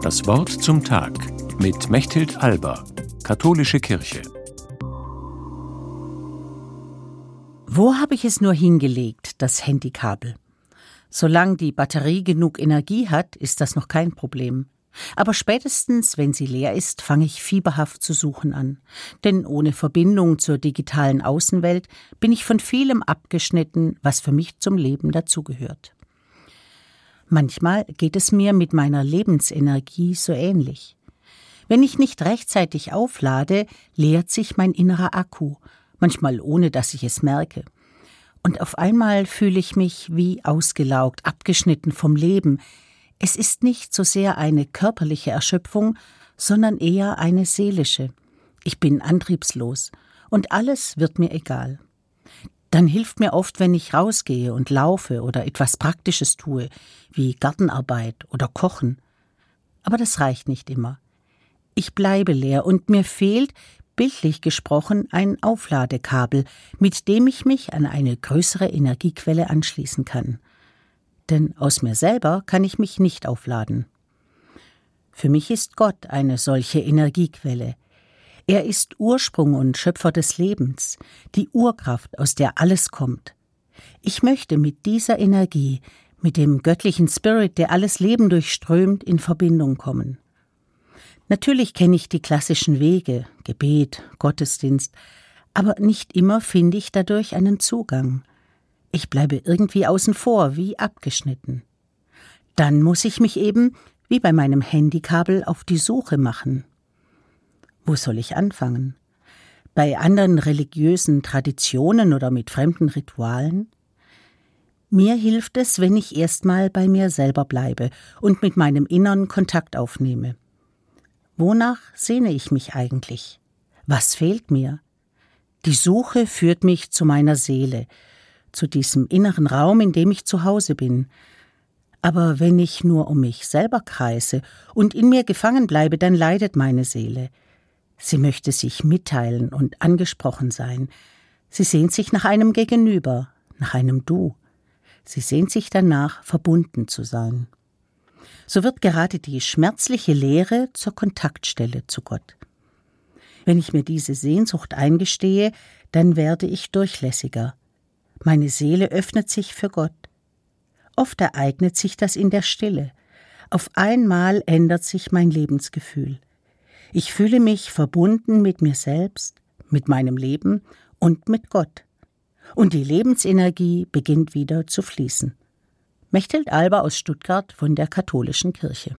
Das Wort zum Tag mit Mechthild Alber, Katholische Kirche. Wo habe ich es nur hingelegt, das Handykabel? Solange die Batterie genug Energie hat, ist das noch kein Problem. Aber spätestens, wenn sie leer ist, fange ich fieberhaft zu suchen an. Denn ohne Verbindung zur digitalen Außenwelt bin ich von vielem abgeschnitten, was für mich zum Leben dazugehört. Manchmal geht es mir mit meiner Lebensenergie so ähnlich. Wenn ich nicht rechtzeitig auflade, leert sich mein innerer Akku, manchmal ohne dass ich es merke. Und auf einmal fühle ich mich wie ausgelaugt, abgeschnitten vom Leben. Es ist nicht so sehr eine körperliche Erschöpfung, sondern eher eine seelische. Ich bin antriebslos und alles wird mir egal. Dann hilft mir oft, wenn ich rausgehe und laufe oder etwas Praktisches tue, wie Gartenarbeit oder Kochen. Aber das reicht nicht immer. Ich bleibe leer und mir fehlt, bildlich gesprochen, ein Aufladekabel, mit dem ich mich an eine größere Energiequelle anschließen kann. Denn aus mir selber kann ich mich nicht aufladen. Für mich ist Gott eine solche Energiequelle. Er ist Ursprung und Schöpfer des Lebens, die Urkraft, aus der alles kommt. Ich möchte mit dieser Energie, mit dem göttlichen Spirit, der alles Leben durchströmt, in Verbindung kommen. Natürlich kenne ich die klassischen Wege, Gebet, Gottesdienst, aber nicht immer finde ich dadurch einen Zugang. Ich bleibe irgendwie außen vor, wie abgeschnitten. Dann muss ich mich eben, wie bei meinem Handykabel, auf die Suche machen. Wo soll ich anfangen? Bei anderen religiösen Traditionen oder mit fremden Ritualen? Mir hilft es, wenn ich erstmal bei mir selber bleibe und mit meinem Innern Kontakt aufnehme. Wonach sehne ich mich eigentlich? Was fehlt mir? Die Suche führt mich zu meiner Seele, zu diesem inneren Raum, in dem ich zu Hause bin. Aber wenn ich nur um mich selber kreise und in mir gefangen bleibe, dann leidet meine Seele. Sie möchte sich mitteilen und angesprochen sein. Sie sehnt sich nach einem Gegenüber, nach einem Du. Sie sehnt sich danach, verbunden zu sein. So wird gerade die schmerzliche Leere zur Kontaktstelle zu Gott. Wenn ich mir diese Sehnsucht eingestehe, dann werde ich durchlässiger. Meine Seele öffnet sich für Gott. Oft ereignet sich das in der Stille. Auf einmal ändert sich mein Lebensgefühl. Ich fühle mich verbunden mit mir selbst, mit meinem Leben und mit Gott. Und die Lebensenergie beginnt wieder zu fließen. Mechthild Alber aus Stuttgart von der Katholischen Kirche.